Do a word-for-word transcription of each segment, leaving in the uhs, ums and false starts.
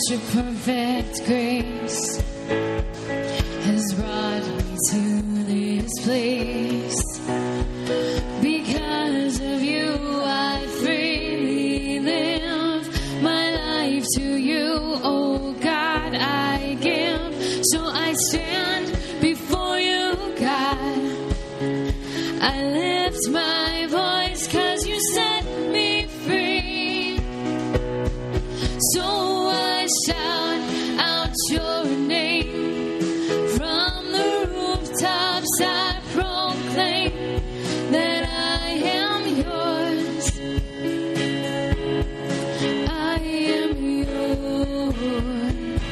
your perfect grace has brought me to this place. Because of you, I freely live my life to you, oh God, I give. So I stand before you, God. I lift my voice 'cause you set me free. So I shout out your name from the rooftops. I proclaim that I am yours. I am yours.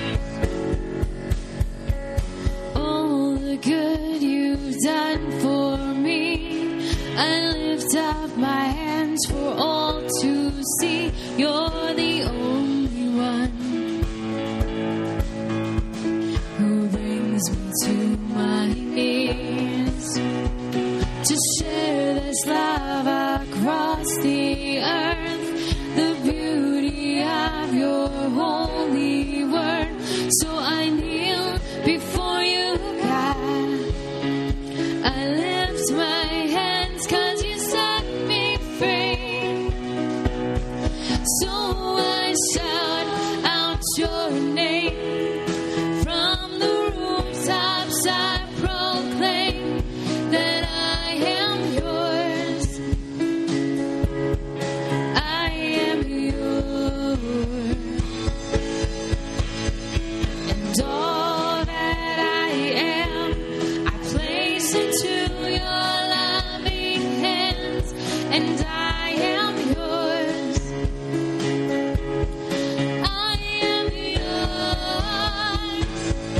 All the good you've done for me, I lift up my hands for all to see. You're the only one who brings me to my knees to share this love across the earth, the beauty of your holy word. So I kneel before you, God. I lift my hands 'cause you set me free. So I shout out your name from the rooftops. I proclaim that I am yours. I am yours. And all that I am, I place into your loving hands. And I am yours. I am yours.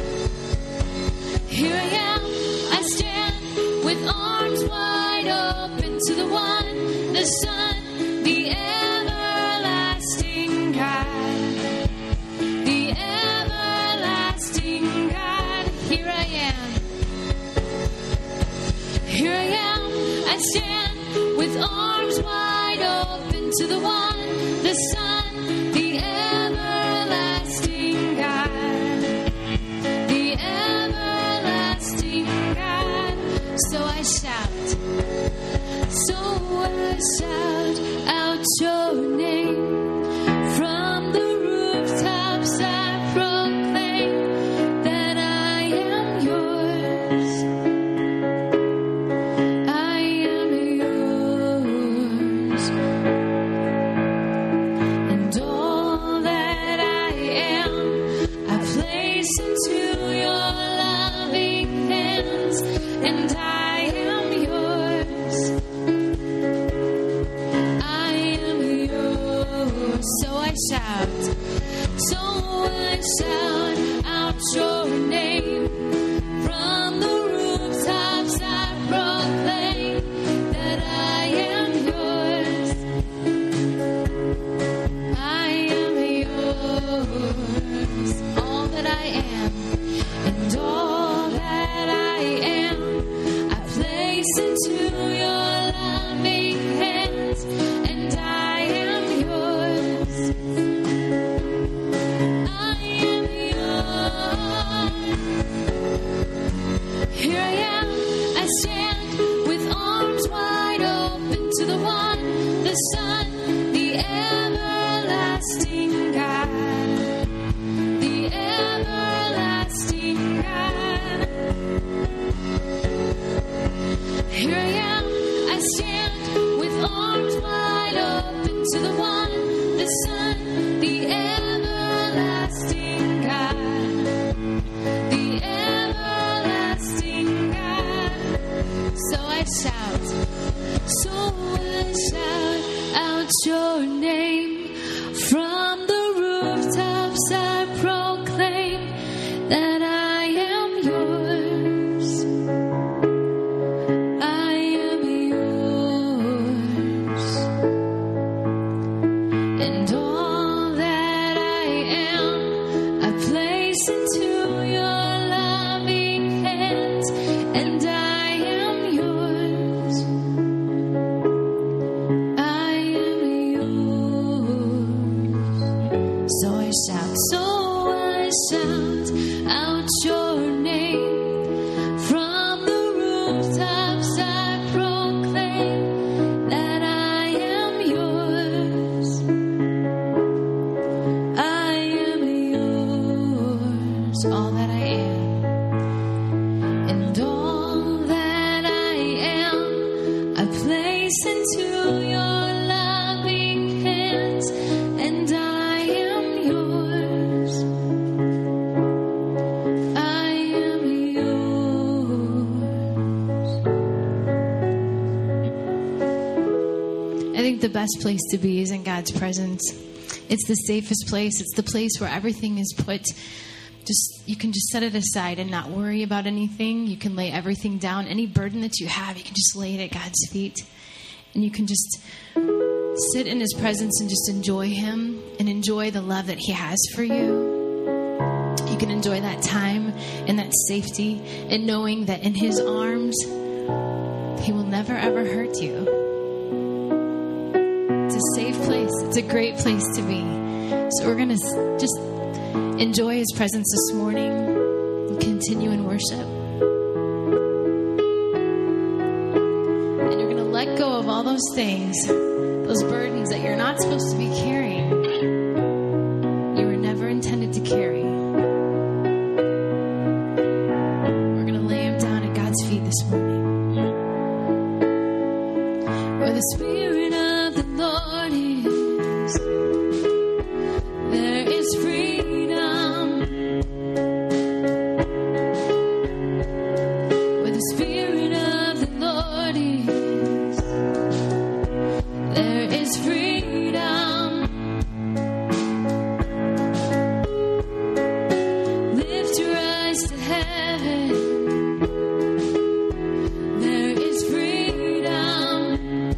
Here I am, I stand with arms wide open to the one, the Son, the everlasting God. The everlasting God. Here I am. Here I am, I stand with arms wide open to the one, the Son, the everlasting God. The everlasting God. So I shout, so I shout out your name from the rooftops. I proclaim that I am yours. I am yours. And all that I am, I place into your loving hands. And I am yours. I am yours. So I shout, so I shout out your name from the rooftops. I proclaim that I am yours. I am yours. All that I am, and all that I am, I place into your loving hands. And I am yours. I am yours. Here I am, I stand with arms wide open to the one, the Son, the everlasting God. The everlasting God. Here I am, I stand with arms wide open to the one, the Son, the everlasting God. The everlasting God. So I shout, so I shout out your name from the rooftops. I proclaim that I am yours. I am yours. And all that I am, I place into your loving hands. And I am yours. I am yours. place into your loving hands, and I am yours. I am yours. I think the best place to be is in God's presence. It's the safest place. It's the place where everything is put. Just you can just set it aside and not worry about anything. You can lay everything down. Any burden that you have, you can just lay it at God's feet. And you can just sit in his presence and just enjoy him and enjoy the love that he has for you. You can enjoy that time and that safety and knowing that in his arms, he will never, ever hurt you. It's a safe place. It's a great place to be. So we're going to just enjoy his presence this morning and continue in worship. And you're going to let go of all those things, those burdens that you're not supposed to be carrying. You were never intended to carry. We're going to lay him down at God's feet this morning. Where the Spirit of the Lord is, there is freedom. Where the Spirit of the Lord is, there is freedom. Lift your eyes to heaven. There is freedom.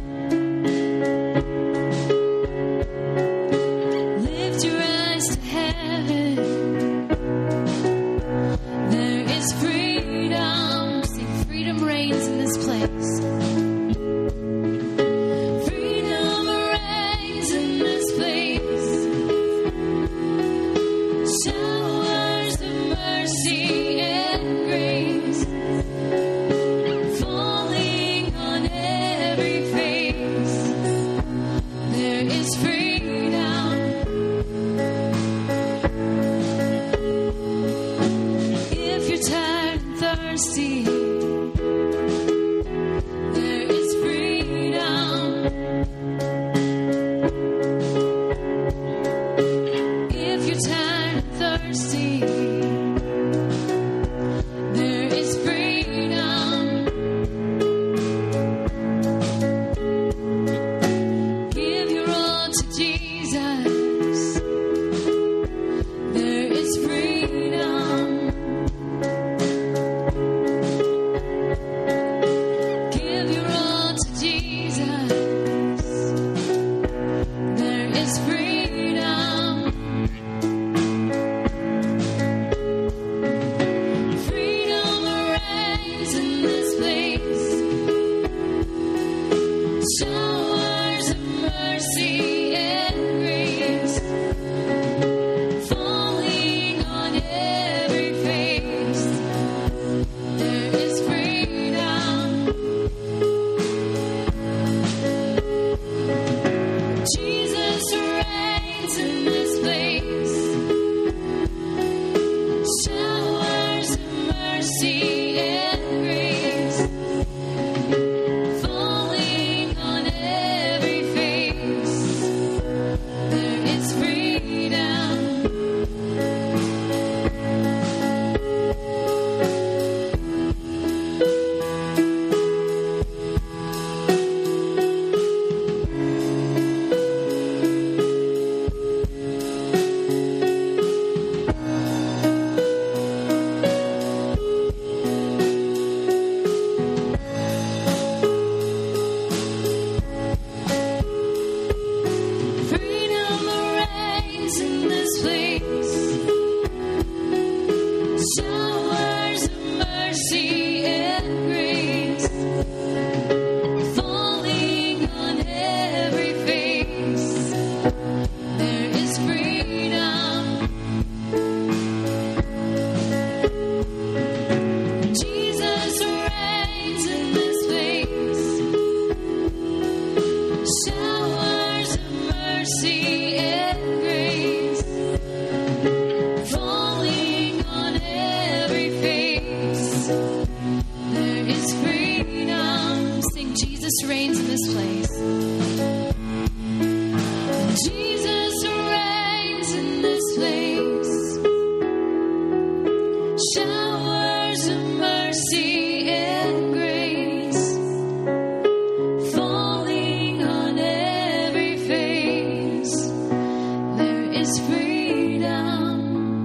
Lift your eyes to heaven. There is freedom. Sing, freedom reigns in this place. Freedom reigns in this place. Showers of mercy and grace falling on every face. There is freedom. If you're tired and thirsty, there is freedom. If you're tired and thirsty, there is freedom. Give your all to Jesus. There is freedom. Give your all to Jesus. There is freedom. Freedom reigns in this place. Showers of mercy and grace falling on every face. There is freedom. Jesus reigns in this place. Showers of mercy and grace falling on every face. There is freedom. Freedom reigns in this place. Showers of mercy and grace falling on every face. There is freedom. Jesus reigns in this place. Showers of mercy and grace falling on every face. There is freedom. Sing, Jesus reigns in this place. Jesus reigns in this place. Showers of mercy and grace falling on every face. There is freedom.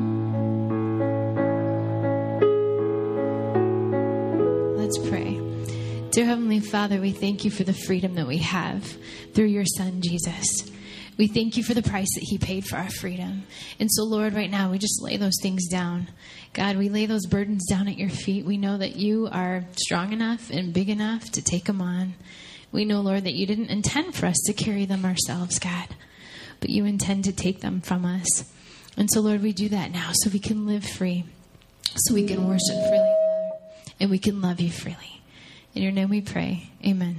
Let's pray. Dear Heavenly Father, we thank you for the freedom that we have through your Son, Jesus. We thank you for the price that he paid for our freedom. And so, Lord, right now, we just lay those things down. God, we lay those burdens down at your feet. We know that you are strong enough and big enough to take them on. We know, Lord, that you didn't intend for us to carry them ourselves, God, but you intend to take them from us. And so, Lord, we do that now so we can live free, so we can worship freely, Lord, and we can love you freely. In your name we pray. Amen.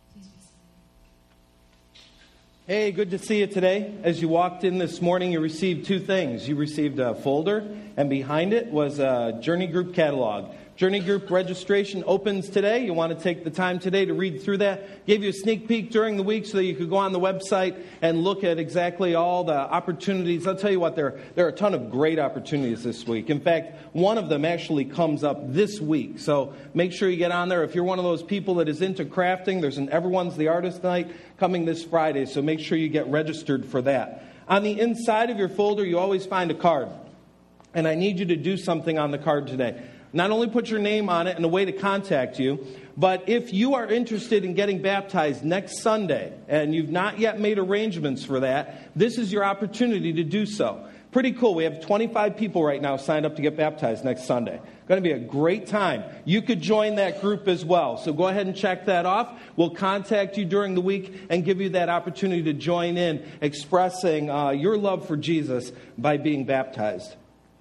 Hey, good to see you today. As you walked in this morning, you received two things. You received a folder, and behind it was a Journey Group catalog. Journey Group registration opens today. You want to take the time today to read through that. Gave you a sneak peek during the week so that you could go on the website and look at exactly all the opportunities. I'll tell you what, there, there are a ton of great opportunities this week. In fact, one of them actually comes up this week. So make sure you get on there. If you're one of those people that is into crafting, there's an Everyone's the Artist Night coming this Friday. So make sure you get registered for that. On the inside of your folder, you always find a card. And I need you to do something on the card today. Not only put your name on it and a way to contact you, but if you are interested in getting baptized next Sunday and you've not yet made arrangements for that, this is your opportunity to do so. Pretty cool. We have twenty-five people right now signed up to get baptized next Sunday. Going to be a great time. You could join that group as well. So go ahead and check that off. We'll contact you during the week and give you that opportunity to join in, expressing uh, your love for Jesus by being baptized.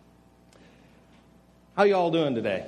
How you all doing today?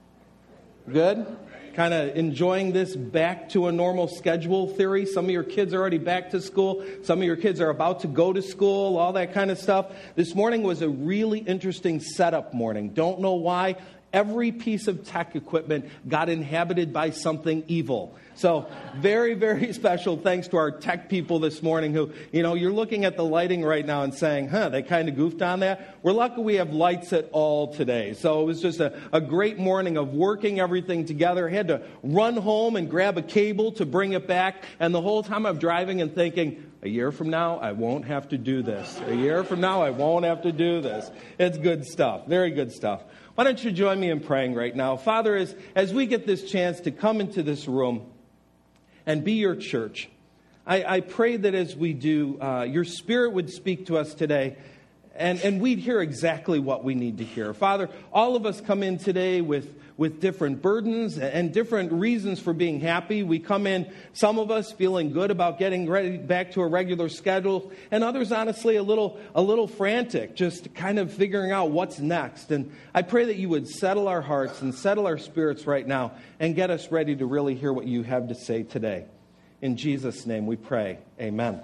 Good? Kind of enjoying this back to a normal schedule theory? Some of your kids are already back to school. Some of your kids are about to go to school, all that kind of stuff. This morning was a really interesting setup morning. Don't know why. Every piece of tech equipment got inhabited by something evil. So very, very special thanks to our tech people this morning who, you know, you're looking at the lighting right now and saying, huh, they kind of goofed on that. We're lucky we have lights at all today. So it was just a, a great morning of working everything together. I had to run home and grab a cable to bring it back. And the whole time I'm driving and thinking, a year from now, I won't have to do this. A year from now, I won't have to do this. It's good stuff. Very good stuff. Why don't you join me in praying right now? Father, as, as we get this chance to come into this room and be your church, I, I pray that as we do, uh, your Spirit would speak to us today, and, and we'd hear exactly what we need to hear. Father, all of us come in today with, with different burdens and different reasons for being happy. We come in, some of us feeling good about getting ready back to a regular schedule, and others, honestly, a little, a little frantic, just kind of figuring out what's next. And I pray that you would settle our hearts and settle our spirits right now and get us ready to really hear what you have to say today. In Jesus' name we pray. Amen.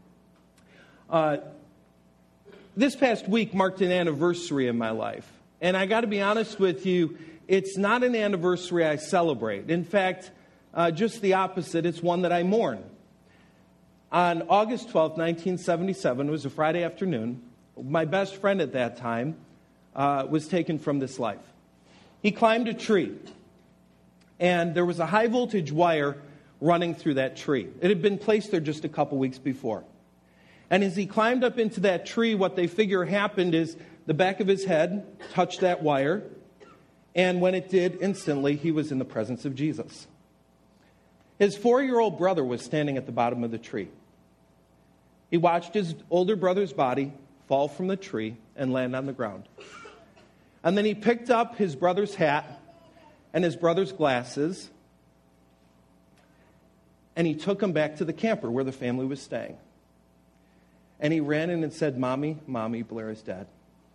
Uh, this past week marked an anniversary in my life. And I got to be honest with you, it's not an anniversary I celebrate. In fact, uh, just the opposite. It's one that I mourn. On August twelfth, nineteen seventy-seven, it was a Friday afternoon, my best friend at that time uh, was taken from this life. He climbed a tree, and there was a high voltage wire running through that tree. It had been placed there just a couple weeks before. And as he climbed up into that tree, what they figure happened is the back of his head touched that wire, and when it did, instantly, he was in the presence of Jesus. His four-year-old brother was standing at the bottom of the tree. He watched his older brother's body fall from the tree and land on the ground. And then he picked up his brother's hat and his brother's glasses, and he took them back to the camper where the family was staying. And he ran in and said, "Mommy, Mommy, Blair is dead."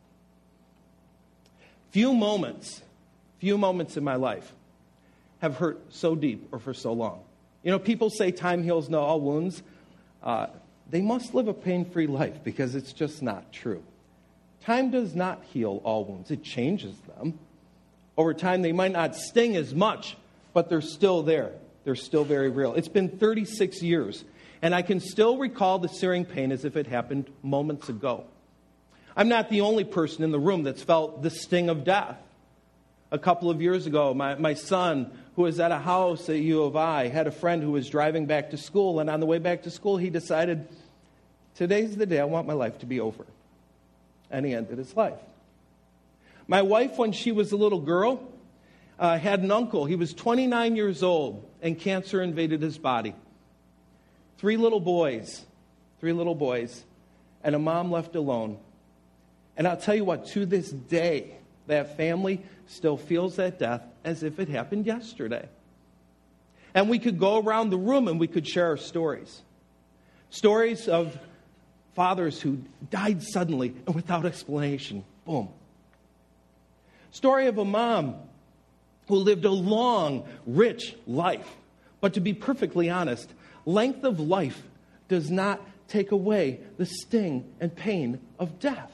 Few moments, few moments in my life have hurt so deep or for so long. You know, people say time heals no all wounds. Uh, they must live a pain-free life because it's just not true. Time does not heal all wounds. It changes them. Over time, they might not sting as much, but they're still there. They're still very real. It's been thirty-six years, and I can still recall the searing pain as if it happened moments ago. I'm not the only person in the room that's felt the sting of death. A couple of years ago, my, my son, who was at a house at U of I, had a friend who was driving back to school, and on the way back to school, he decided, today's the day I want my life to be over. And he ended his life. My wife, when she was a little girl, uh, had an uncle. He was twenty-nine years old, and cancer invaded his body. Three little boys, three little boys, and a mom left alone. And I'll tell you what, to this day, that family still feels that death as if it happened yesterday. And we could go around the room and we could share our stories. Stories of fathers who died suddenly and without explanation. Boom. Story of a mom who lived a long, rich life. But to be perfectly honest, length of life does not take away the sting and pain of death.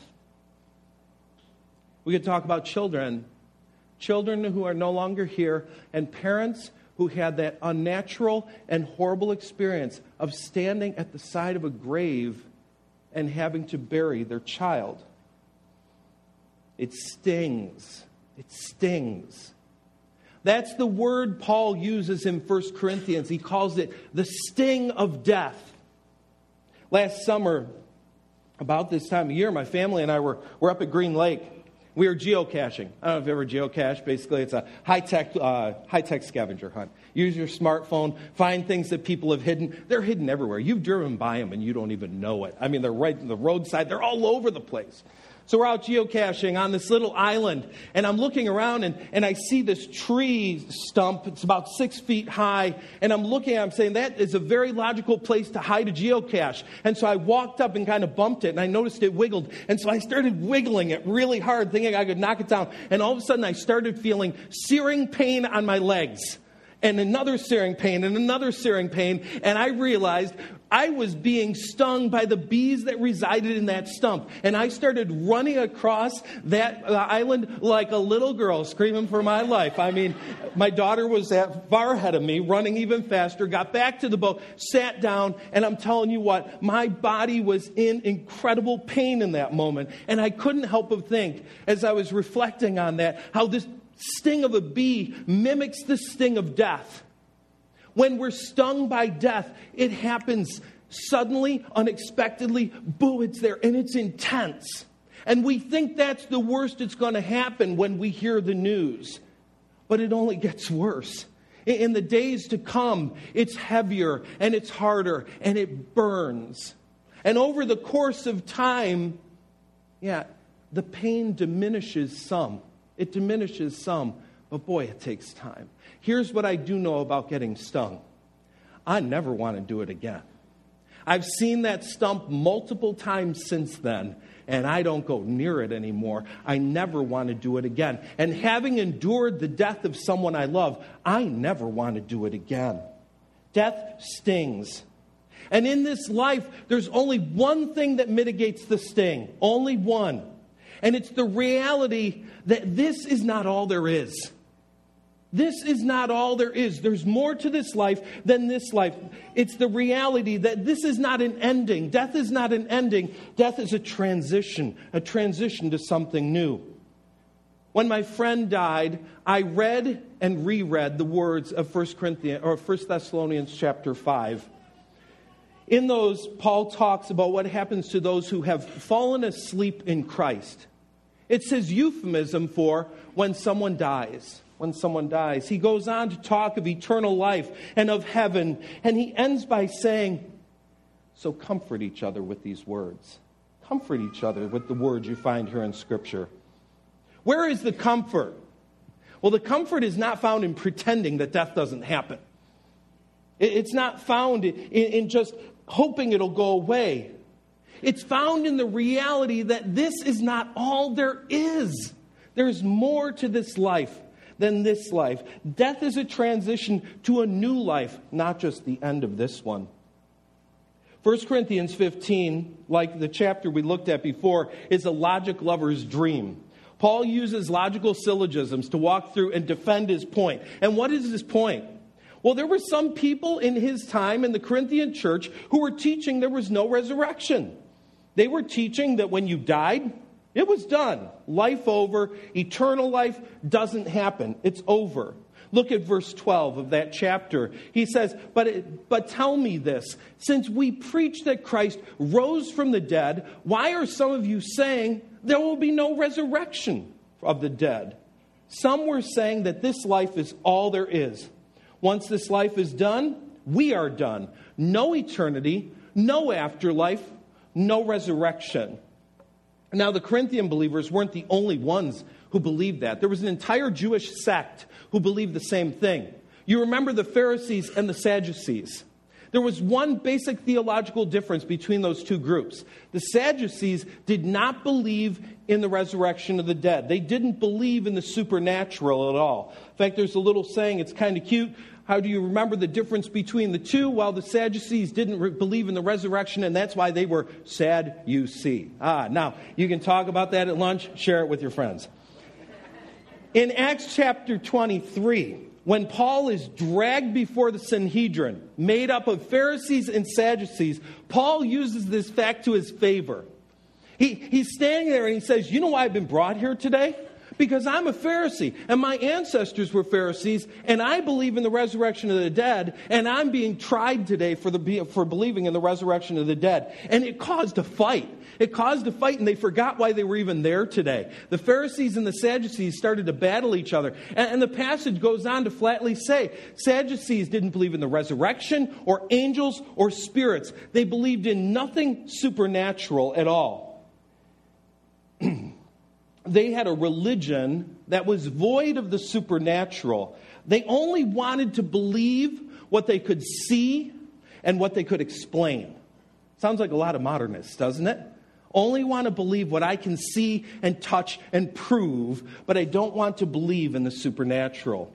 We could talk about children, children who are no longer here, and parents who had that unnatural and horrible experience of standing at the side of a grave and having to bury their child. It stings. It stings. That's the word Paul uses in First Corinthians. He calls it the sting of death. Last summer, about this time of year, my family and I were, were up at Green Lake. We were geocaching. I don't know if you've ever geocached. Basically, it's a high-tech uh, high-tech scavenger hunt. Use your smartphone, find things that people have hidden. They're hidden everywhere. You've driven by them and you don't even know it. I mean, they're right on the roadside. They're all over the place. So we're out geocaching on this little island, and I'm looking around, and, and I see this tree stump. It's about six feet high, and I'm looking at it, I'm saying, that is a very logical place to hide a geocache. And so I walked up and kind of bumped it, and I noticed it wiggled. And so I started wiggling it really hard, thinking I could knock it down. And all of a sudden, I started feeling searing pain on my legs, and another searing pain, and another searing pain. And I realized I was being stung by the bees that resided in that stump. And I started running across that uh, island like a little girl, screaming for my life. I mean, my daughter was that far ahead of me, running even faster, got back to the boat, sat down, and I'm telling you what, my body was in incredible pain in that moment. And I couldn't help but think, as I was reflecting on that, how this sting of a bee mimics the sting of death. When we're stung by death, it happens suddenly, unexpectedly. Boo, it's there, and it's intense. And we think that's the worst that's going to happen when we hear the news. But it only gets worse. In the days to come, it's heavier, and it's harder, and it burns. And over the course of time, yeah, the pain diminishes some. It diminishes some, but boy, it takes time. Here's what I do know about getting stung. I never want to do it again. I've seen that stump multiple times since then, and I don't go near it anymore. I never want to do it again. And having endured the death of someone I love, I never want to do it again. Death stings. And in this life, there's only one thing that mitigates the sting. Only one. And it's the reality that this is not all there is. This is not all there is. There's more to this life than this life. It's the reality that this is not an ending. Death is not an ending. Death is a transition, a transition to something new. When my friend died, I read and reread the words of First Corinthians or First Thessalonians chapter five. In those, Paul talks about what happens to those who have fallen asleep in Christ. It's his euphemism for when someone dies. When someone dies. He goes on to talk of eternal life and of heaven. And he ends by saying, so comfort each other with these words. Comfort each other with the words you find here in Scripture. Where is the comfort? Well, the comfort is not found in pretending that death doesn't happen. It's not found in just hoping it'll go away. It's found in the reality that this is not all there is. There's more to this life than this life. Death is a transition to a new life, not just the end of this one. First Corinthians fifteen, like the chapter we looked at before, is a logic lover's dream. Paul uses logical syllogisms to walk through and defend his point. And what is his point? Well, there were some people in his time in the Corinthian church who were teaching there was no resurrection. They were teaching that when you died, it was done. Life over. Eternal life doesn't happen. It's over. Look at verse twelve of that chapter. He says, but, it, but tell me this. Since we preach that Christ rose from the dead, why are some of you saying there will be no resurrection of the dead? Some were saying that this life is all there is. Once this life is done, we are done. No eternity, no afterlife, no resurrection. Now, the Corinthian believers weren't the only ones who believed that. There was an entire Jewish sect who believed the same thing. You remember the Pharisees and the Sadducees. There was one basic theological difference between those two groups. The Sadducees did not believe in the resurrection of the dead. They didn't believe in the supernatural at all. In fact, there's a little saying, it's kind of cute. How do you remember the difference between the two? Well, the Sadducees didn't re- believe in the resurrection, and that's why they were sad, you see. Ah, now, you can talk about that at lunch. Share it with your friends. In Acts chapter twenty-three, when Paul is dragged before the Sanhedrin, made up of Pharisees and Sadducees, Paul uses this fact to his favor. He, he's standing there and he says, you know why I've been brought here today? Because I'm a Pharisee, and my ancestors were Pharisees, and I believe in the resurrection of the dead, and I'm being tried today for the for believing in the resurrection of the dead. And it caused a fight. It caused a fight, and they forgot why they were even there today. The Pharisees and the Sadducees started to battle each other. And, and the passage goes on to flatly say, Sadducees didn't believe in the resurrection, or angels, or spirits. They believed in nothing supernatural at all. They had a religion that was void of the supernatural. They only wanted to believe what they could see and what they could explain. Sounds like a lot of modernists, doesn't it? Only want to believe what I can see and touch and prove, but I don't want to believe in the supernatural.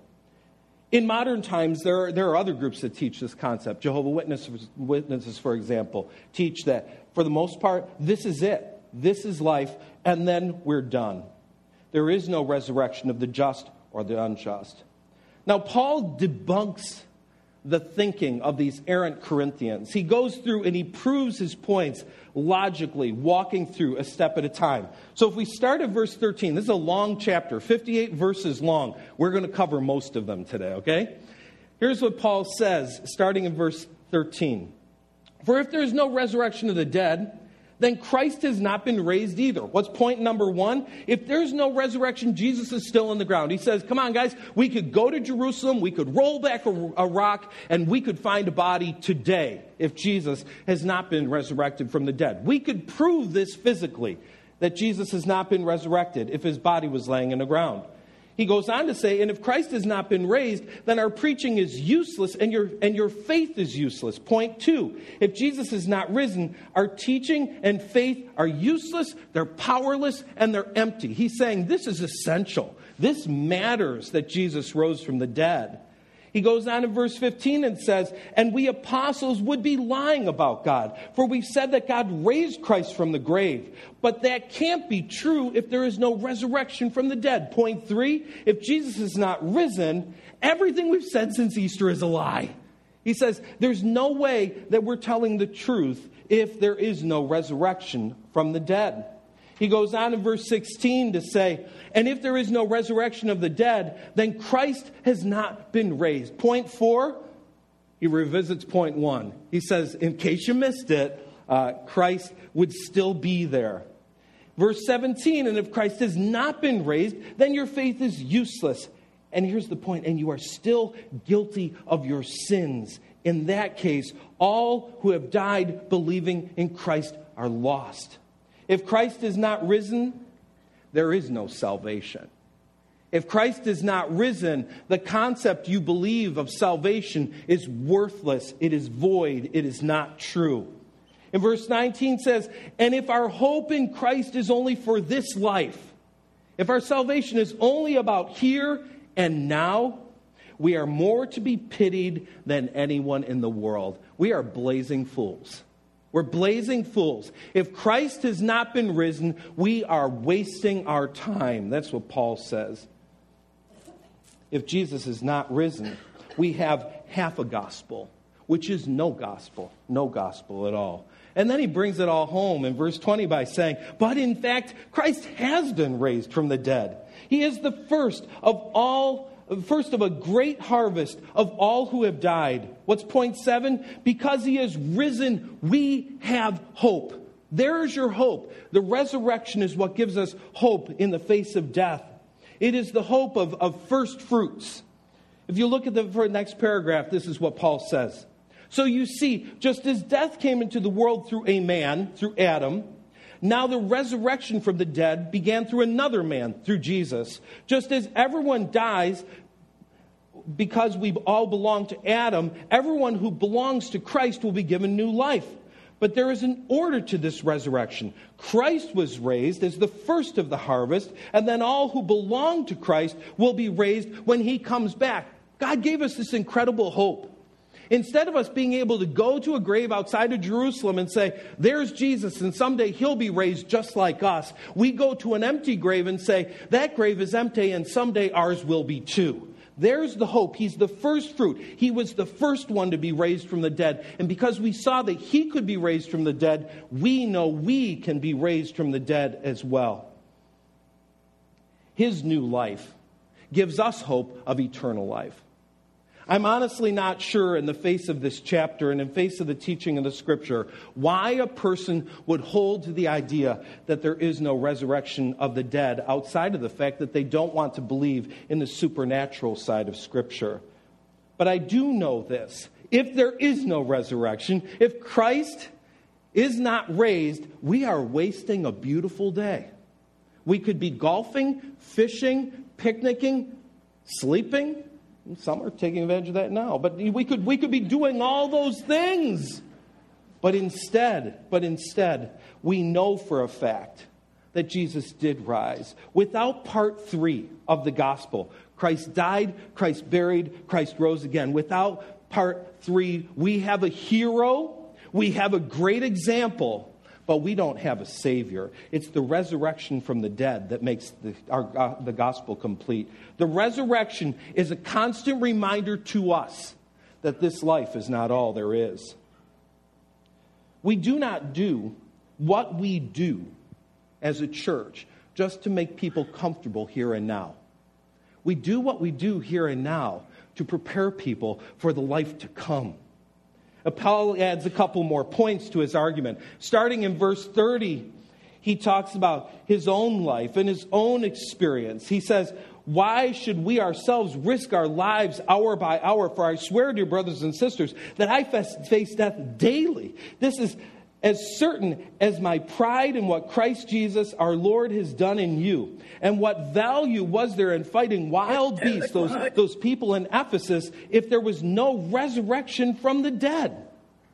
In modern times, there are, there are other groups that teach this concept. Jehovah's Witnesses, Witnesses, for example, teach that for the most part, this is it. This is life, and then we're done. There is no resurrection of the just or the unjust. Now, Paul debunks the thinking of these errant Corinthians. He goes through and he proves his points logically, walking through a step at a time. So if we start at verse thirteen, this is a long chapter, fifty-eight verses long. We're going to cover most of them today, okay? Here's what Paul says, starting in verse thirteen. For if there is no resurrection of the dead, then Christ has not been raised either. What's point number one? If there's no resurrection, Jesus is still on the ground. He says, come on, guys, we could go to Jerusalem, we could roll back a, a rock, and we could find a body today if Jesus has not been resurrected from the dead. We could prove this physically, that Jesus has not been resurrected if his body was laying in the ground. He goes on to say, and if Christ has not been raised, then our preaching is useless and your and your faith is useless. Point two, if Jesus is not risen, our teaching and faith are useless, they're powerless, and they're empty. He's saying this is essential. This matters that Jesus rose from the dead. He goes on in verse fifteen and says, and we apostles would be lying about God, for we've said that God raised Christ from the grave. But that can't be true if there is no resurrection from the dead. Point three, if Jesus is not risen, everything we've said since Easter is a lie. He says, there's no way that we're telling the truth if there is no resurrection from the dead. He goes on in verse sixteen to say, and if there is no resurrection of the dead, then Christ has not been raised. Point four, he revisits point one. He says, in case you missed it, uh, Christ would still be there. Verse seventeen, and if Christ has not been raised, then your faith is useless. And here's the point, and you are still guilty of your sins. In that case, all who have died believing in Christ are lost. If Christ is not risen, there is no salvation. If Christ is not risen, the concept you believe of salvation is worthless. It is void. It is not true. And verse nineteen says, and if our hope in Christ is only for this life, if our salvation is only about here and now, we are more to be pitied than anyone in the world. We are blazing fools. We're blazing fools. If Christ has not been risen, we are wasting our time. That's what Paul says. If Jesus is not risen, we have half a gospel, which is no gospel, no gospel at all. And then he brings it all home in verse twenty by saying, but in fact, Christ has been raised from the dead. He is the first of all, first of a great harvest of all who have died. What's point seven? Because he is risen, we have hope. There's your hope. The resurrection is what gives us hope in the face of death. It is the hope of, of first fruits. If you look at the next paragraph, this is what Paul says. So you see, just as death came into the world through a man, through Adam, now the resurrection from the dead began through another man, through Jesus. Just as everyone dies because we all belong to Adam, everyone who belongs to Christ will be given new life. But there is an order to this resurrection. Christ was raised as the first of the harvest, and then all who belong to Christ will be raised when he comes back. God gave us this incredible hope. Instead of us being able to go to a grave outside of Jerusalem and say, there's Jesus, and someday he'll be raised just like us, we go to an empty grave and say, that grave is empty, and someday ours will be too. There's the hope. He's the first fruit. He was the first one to be raised from the dead. And because we saw that he could be raised from the dead, we know we can be raised from the dead as well. His new life gives us hope of eternal life. I'm honestly not sure in the face of this chapter and in face of the teaching of the Scripture why a person would hold to the idea that there is no resurrection of the dead outside of the fact that they don't want to believe in the supernatural side of Scripture. But I do know this. If there is no resurrection, if Christ is not raised, we are wasting a beautiful day. We could be golfing, fishing, picnicking, sleeping. Some are taking advantage of that now. But we could we could be doing all those things. But instead, but instead, we know for a fact that Jesus did rise. Without part three of the gospel, Christ died, Christ buried, Christ rose again. Without part three, we have a hero, we have a great example, but we don't have a Savior. It's the resurrection from the dead that makes the, our, uh, the gospel complete. The resurrection is a constant reminder to us that this life is not all there is. We do not do what we do as a church just to make people comfortable here and now. We do what we do here and now to prepare people for the life to come. Paul adds a couple more points to his argument. Starting in verse thirty, he talks about his own life and his own experience. He says, why should we ourselves risk our lives hour by hour? For I swear, dear brothers and sisters, that I face death daily. This is as certain as my pride in what Christ Jesus, our Lord, has done in you. And what value was there in fighting wild beasts, those, those people in Ephesus, if there was no resurrection from the dead?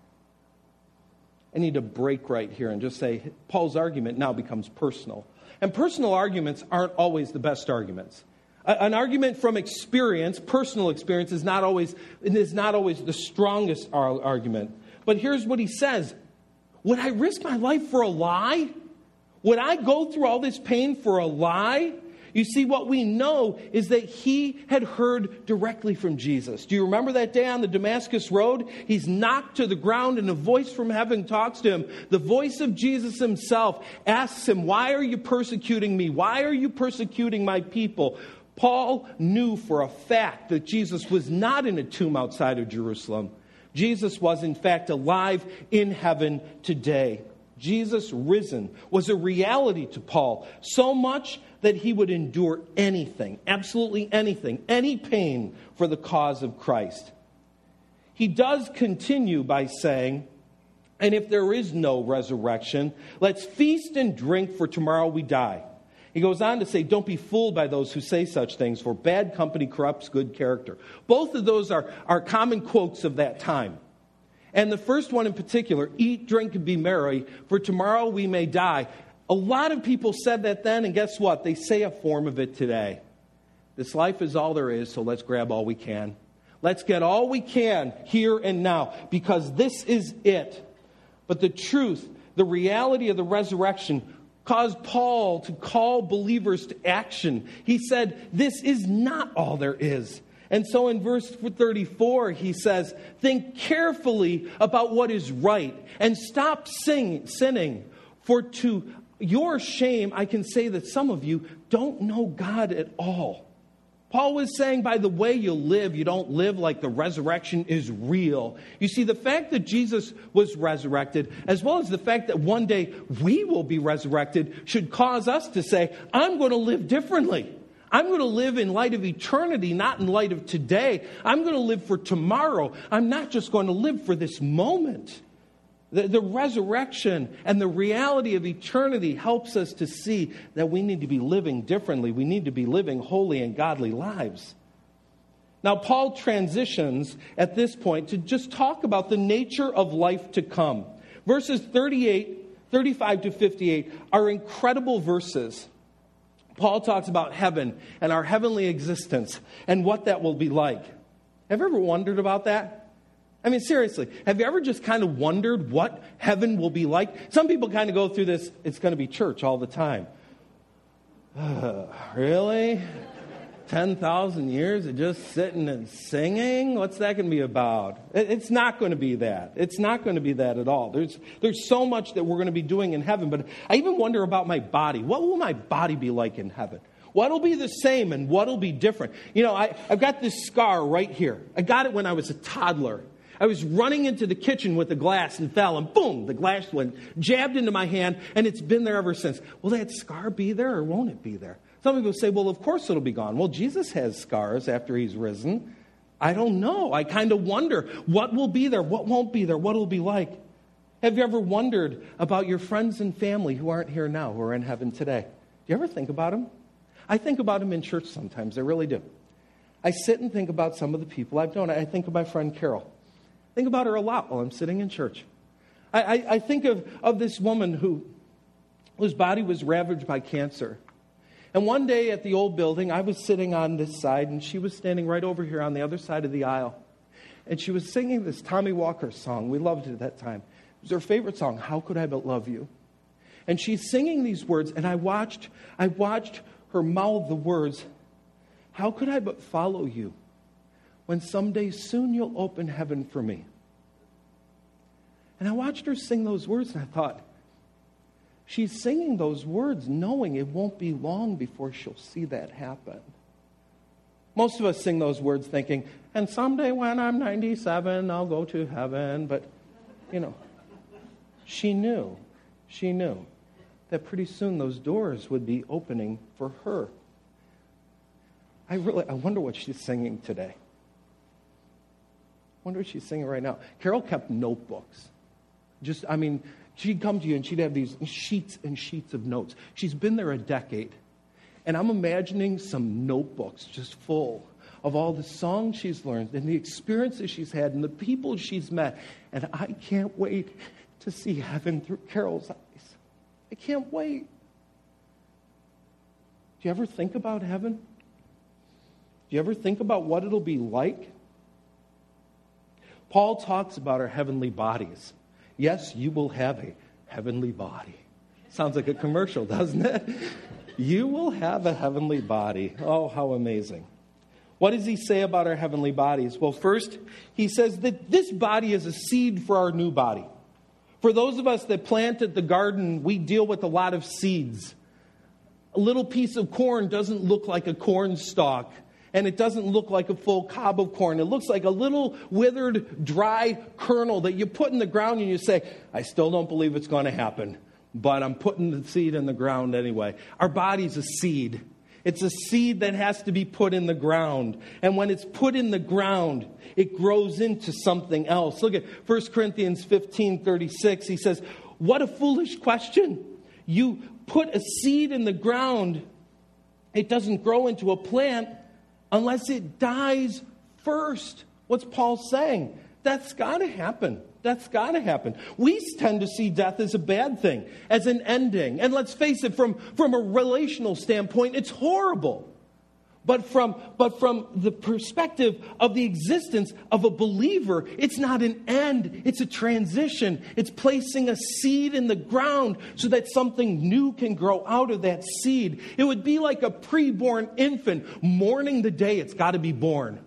I need to break right here and just say, Paul's argument now becomes personal. And personal arguments aren't always the best arguments. An argument from experience, personal experience, is not always, is not always the strongest argument. But here's what he says. Would I risk my life for a lie? Would I go through all this pain for a lie? You see, what we know is that he had heard directly from Jesus. Do you remember that day on the Damascus Road? He's knocked to the ground and a voice from heaven talks to him. The voice of Jesus himself asks him, why are you persecuting me? Why are you persecuting my people? Paul knew for a fact that Jesus was not in a tomb outside of Jerusalem. Jesus was, in fact, alive in heaven today. Jesus risen was a reality to Paul, so much that he would endure anything, absolutely anything, any pain for the cause of Christ. He does continue by saying, and if there is no resurrection, let's feast and drink, for tomorrow we die. He goes on to say, don't be fooled by those who say such things, for bad company corrupts good character. Both of those are, are common quotes of that time. And the first one in particular, eat, drink, and be merry, for tomorrow we may die. A lot of people said that then, and guess what? They say a form of it today. This life is all there is, so let's grab all we can. Let's get all we can here and now, because this is it. But the truth, the reality of the resurrection, caused Paul to call believers to action. He said, this is not all there is. And so in verse thirty-four, he says, think carefully about what is right and stop sing, sinning. For to your shame, I can say that some of you don't know God at all. Paul was saying by the way you live, you don't live like the resurrection is real. You see, the fact that Jesus was resurrected, as well as the fact that one day we will be resurrected, should cause us to say, I'm going to live differently. I'm going to live in light of eternity, not in light of today. I'm going to live for tomorrow. I'm not just going to live for this moment. The, the resurrection and the reality of eternity helps us to see that we need to be living differently. We need to be living holy and godly lives. Now, Paul transitions at this point to just talk about the nature of life to come. Verses thirty-eight, thirty-five to fifty-eight are incredible verses. Paul talks about heaven and our heavenly existence and what that will be like. Have you ever wondered about that? I mean, seriously, have you ever just kind of wondered what heaven will be like? Some people kind of go through this, it's going to be church all the time. Uh, really? ten thousand years of just sitting and singing? What's that going to be about? It's not going to be that. It's not going to be that at all. There's there's so much that we're going to be doing in heaven. But I even wonder about my body. What will my body be like in heaven? What'll be the same and what'll be different? You know, I, I've got this scar right here. I got it when I was a toddler. I was running into the kitchen with the glass and fell, and boom, the glass went, jabbed into my hand, and it's been there ever since. Will that scar be there or won't it be there? Some people say, well, of course it'll be gone. Well, Jesus has scars after he's risen. I don't know. I kind of wonder what will be there, what won't be there, what it'll be like. Have you ever wondered about your friends and family who aren't here now, who are in heaven today? Do you ever think about them? I think about them in church sometimes. I really do. I sit and think about some of the people I've known. I think of my friend Carol. I think about her a lot while I'm sitting in church. I, I, I think of, of this woman who whose body was ravaged by cancer. And one day at the old building, I was sitting on this side, and she was standing right over here on the other side of the aisle. And she was singing this Tommy Walker song. We loved it at that time. It was her favorite song, How Could I But Love You? And she's singing these words, and I watched, I watched her mouth the words, How could I but follow you when someday soon you'll open heaven for me? And I watched her sing those words, and I thought, she's singing those words knowing it won't be long before she'll see that happen. Most of us sing those words thinking, and someday when I'm ninety-seven, I'll go to heaven. But, you know, she knew, she knew that pretty soon those doors would be opening for her. I really, I wonder what she's singing today. I wonder what she's singing right now. Carol kept notebooks. Just, I mean, she'd come to you and she'd have these sheets and sheets of notes. She's been there a decade. And I'm imagining some notebooks just full of all the songs she's learned and the experiences she's had and the people she's met. And I can't wait to see heaven through Carol's eyes. I can't wait. Do you ever think about heaven? Do you ever think about what it'll be like? Paul talks about our heavenly bodies. Yes, you will have a heavenly body. Sounds like a commercial, doesn't it? You will have a heavenly body. Oh, how amazing. What does he say about our heavenly bodies? Well, first, he says that this body is a seed for our new body. For those of us that planted the garden, we deal with a lot of seeds. A little piece of corn doesn't look like a corn stalk. And it doesn't look like a full cob of corn. It looks like a little withered, dry kernel that you put in the ground and you say, I still don't believe it's going to happen, but I'm putting the seed in the ground anyway. Our body's a seed. It's a seed that has to be put in the ground. And when it's put in the ground, it grows into something else. Look at First Corinthians fifteen thirty-six. He says, what a foolish question. You put a seed in the ground, it doesn't grow into a plant unless it dies first. What's Paul saying? That's got to happen. That's got to happen. We tend to see death as a bad thing, as an ending. And let's face it, from, from a relational standpoint, it's horrible. But from, but from the perspective of the existence of a believer, it's not an end. It's a transition. It's placing a seed in the ground so that something new can grow out of that seed. It would be like a preborn infant mourning the day it's got to be born.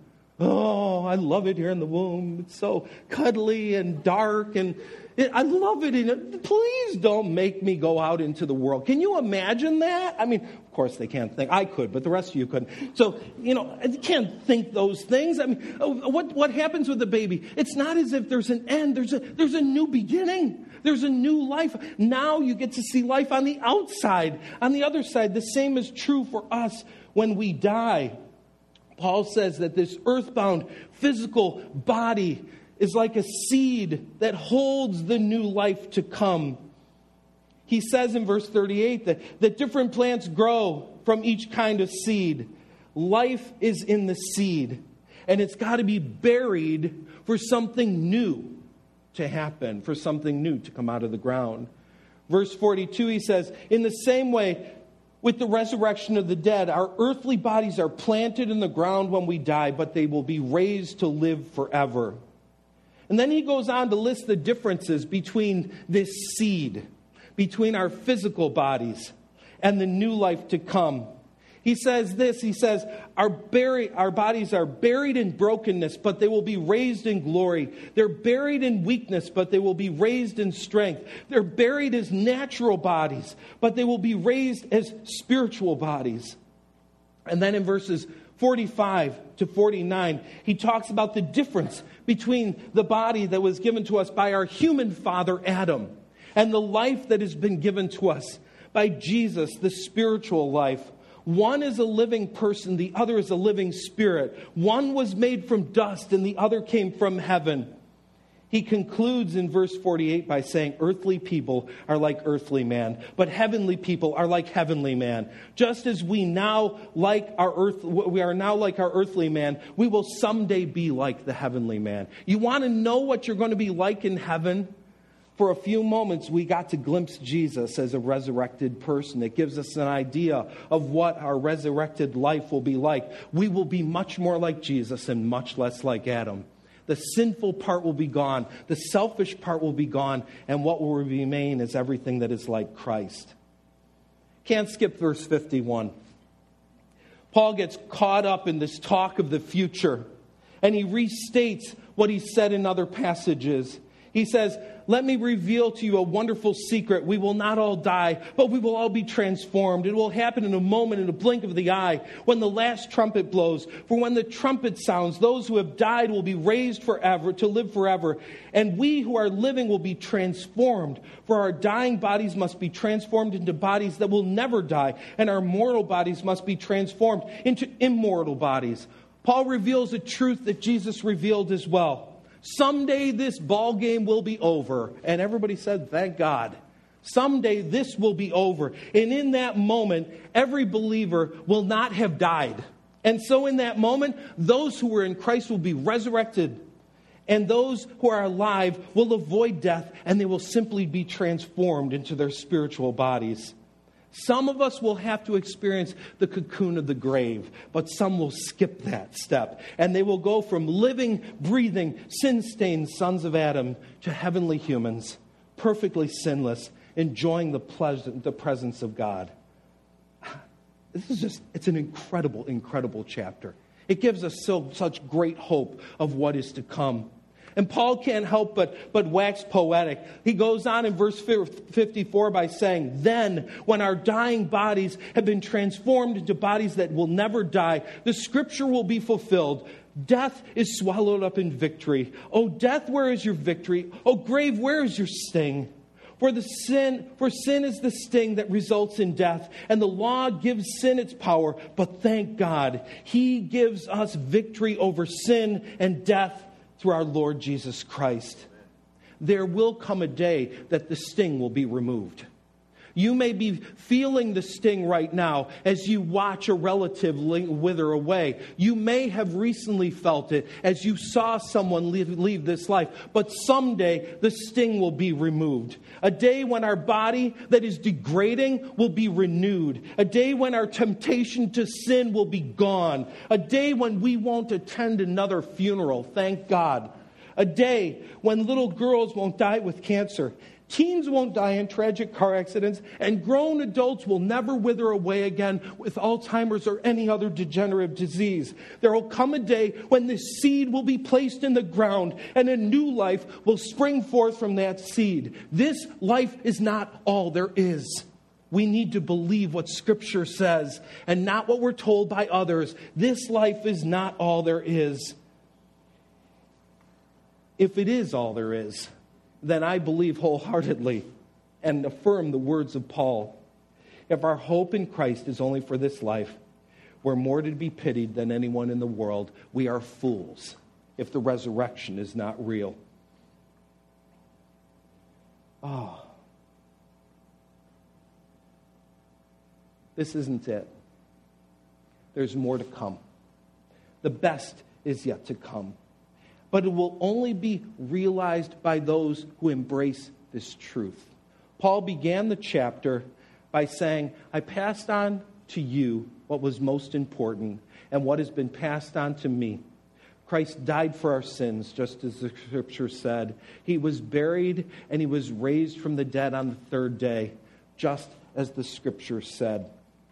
Oh, I love it here in the womb. It's so cuddly and dark, and it, I love it. In, please don't make me go out into the world. Can you imagine that? I mean, of course they can't think. I could, but the rest of you couldn't. So, you know, you can't think those things. I mean, what, what happens with the baby? It's not as if there's an end. There's a, there's a new beginning. There's a new life. Now you get to see life on the outside. On the other side, the same is true for us when we die. Paul says that this earthbound physical body is like a seed that holds the new life to come. He says in verse thirty-eight that, that different plants grow from each kind of seed. Life is in the seed, and it's got to be buried for something new to happen, for something new to come out of the ground. Verse forty-two, he says, in the same way, with the resurrection of the dead, our earthly bodies are planted in the ground when we die, but they will be raised to live forever. And then he goes on to list the differences between this seed, between our physical bodies and the new life to come. He says this, he says, our, buri- our bodies are buried in brokenness, but they will be raised in glory. They're buried in weakness, but they will be raised in strength. They're buried as natural bodies, but they will be raised as spiritual bodies. And then in verses forty-five to forty-nine, he talks about the difference between the body that was given to us by our human father Adam and the life that has been given to us by Jesus, the spiritual life. One is a living person, the other is a living spirit. One was made from dust and the other came from heaven. He concludes in verse forty-eight by saying, earthly people are like earthly man, but heavenly people are like heavenly man. Just as we now like our earth, we are now like our earthly man, we will someday be like the heavenly man. You want to know what you're going to be like in heaven? For a few moments, we got to glimpse Jesus as a resurrected person. It gives us an idea of what our resurrected life will be like. We will be much more like Jesus and much less like Adam. The sinful part will be gone. The selfish part will be gone. And what will remain is everything that is like Christ. Can't skip verse fifty-one. Paul gets caught up in this talk of the future. And he restates what he said in other passages. He says, let me reveal to you a wonderful secret. We will not all die, but we will all be transformed. It will happen in a moment, in a blink of the eye, when the last trumpet blows. For when the trumpet sounds, those who have died will be raised forever, to live forever. And we who are living will be transformed. For our dying bodies must be transformed into bodies that will never die. And our mortal bodies must be transformed into immortal bodies. Paul reveals a truth that Jesus revealed as well. Someday this ball game will be over. And everybody said, thank God. Someday this will be over. And in that moment, every believer will not have died. And so in that moment, those who were in Christ will be resurrected. And those who are alive will avoid death. And they will simply be transformed into their spiritual bodies. Some of us will have to experience the cocoon of the grave, but some will skip that step. And they will go from living, breathing, sin-stained sons of Adam to heavenly humans, perfectly sinless, enjoying the pleasant, the presence of God. This is just, it's an incredible, incredible chapter. It gives us so such great hope of what is to come. And Paul can't help but, but wax poetic. He goes on in verse fifty-four by saying, then, when our dying bodies have been transformed into bodies that will never die, the scripture will be fulfilled. Death is swallowed up in victory. O death, where is your victory? O grave, where is your sting? For the sin, for sin is the sting that results in death, and the law gives sin its power. But thank God, He gives us victory over sin and death through our Lord Jesus Christ. There will come a day that the sting will be removed. You may be feeling the sting right now as you watch a relative wither away. You may have recently felt it as you saw someone leave, leave this life. But someday the sting will be removed. A day when our body that is degrading will be renewed. A day when our temptation to sin will be gone. A day when we won't attend another funeral, thank God. A day when little girls won't die with cancer. Teens won't die in tragic car accidents, and grown adults will never wither away again with Alzheimer's or any other degenerative disease. There will come a day when this seed will be placed in the ground, and a new life will spring forth from that seed. This life is not all there is. We need to believe what Scripture says and not what we're told by others. This life is not all there is. If it is all there is, then I believe wholeheartedly and affirm the words of Paul. If our hope in Christ is only for this life, we're more to be pitied than anyone in the world. We are fools if the resurrection is not real. Oh. This isn't it. There's more to come. The best is yet to come. But it will only be realized by those who embrace this truth. Paul began the chapter by saying, I passed on to you what was most important and what has been passed on to me. Christ died for our sins, just as the Scripture said. He was buried and he was raised from the dead on the third day, just as the Scripture said.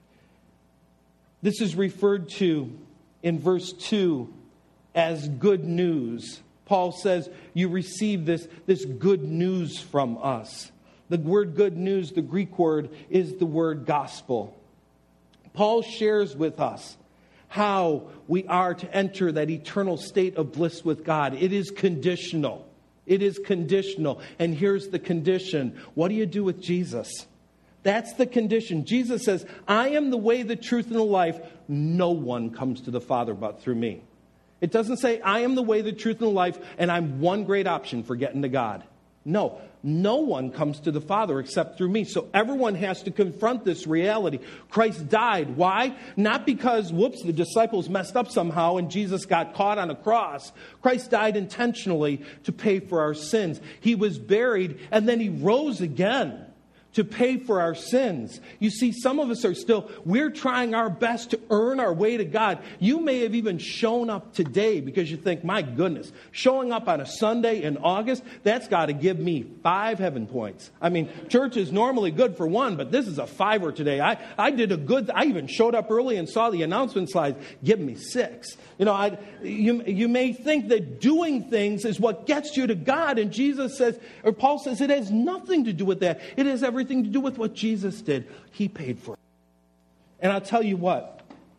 This is referred to in verse two as good news. Paul says, you receive this, this good news from us. The word good news, the Greek word, is the word gospel. Paul shares with us how we are to enter that eternal state of bliss with God. It is conditional. It is conditional. And here's the condition. What do you do with Jesus? That's the condition. Jesus says, I am the way, the truth, and the life. No one comes to the Father but through me. It doesn't say, I am the way, the truth, and the life, and I'm one great option for getting to God. No, no one comes to the Father except through me. So everyone has to confront this reality. Christ died. Why? Not because, whoops, the disciples messed up somehow and Jesus got caught on a cross. Christ died intentionally to pay for our sins. He was buried, and then he rose again to pay for our sins. You see, some of us are still, we're trying our best to earn our way to God. You may have even shown up today because you think, my goodness, showing up on a Sunday in August, that's got to give me five heaven points. I mean, church is normally good for one, but this is a fiver today. I, I did a good, I even showed up early and saw the announcement slides. Give me six. You know, I, you, you may think that doing things is what gets you to God. And Jesus says, or Paul says, it has nothing to do with that. It has everything to do with what Jesus did. He paid for it. And I'll tell you what,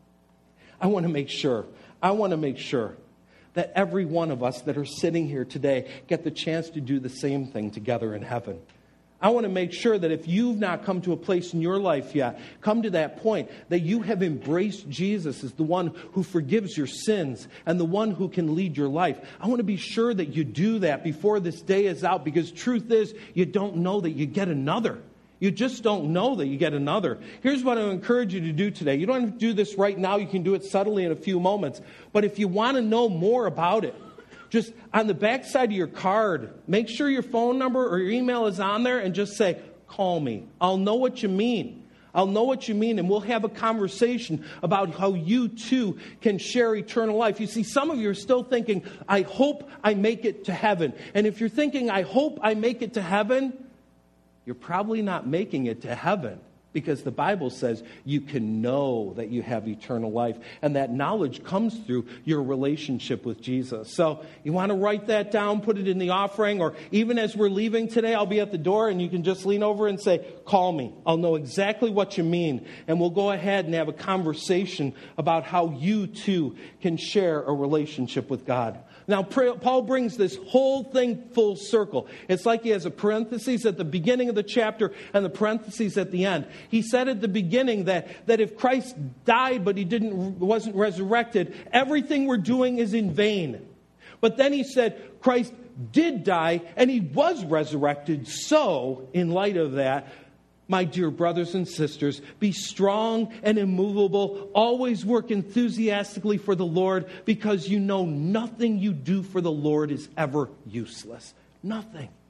I want to make sure, I want to make sure that every one of us that are sitting here today get the chance to do the same thing together in heaven. I want to make sure that if you've not come to a place in your life yet, come to that point that you have embraced Jesus as the one who forgives your sins and the one who can lead your life. I want to be sure that you do that before this day is out, because truth is, you don't know that you get another. You just don't know that you get another. Here's what I encourage you to do today. You don't have to do this right now. You can do it subtly in a few moments. But if you want to know more about it, just on the back side of your card, make sure your phone number or your email is on there and just say, call me. I'll know what you mean. I'll know what you mean, and we'll have a conversation about how you too can share eternal life. You see, some of you are still thinking, I hope I make it to heaven. And if you're thinking, I hope I make it to heaven, you're probably not making it to heaven, because the Bible says you can know that you have eternal life. And that knowledge comes through your relationship with Jesus. So you want to write that down, put it in the offering, or even as we're leaving today, I'll be at the door and you can just lean over and say, call me. I'll know exactly what you mean. And we'll go ahead and have a conversation about how you too can share a relationship with God. Now, Paul brings this whole thing full circle. It's like he has a parenthesis at the beginning of the chapter and the parentheses at the end. He said at the beginning that, that if Christ died but he didn't wasn't resurrected, everything we're doing is in vain. But then he said Christ did die and he was resurrected. So, in light of that, my dear brothers and sisters, be strong and immovable. Always work enthusiastically for the Lord, because you know nothing you do for the Lord is ever useless. Nothing.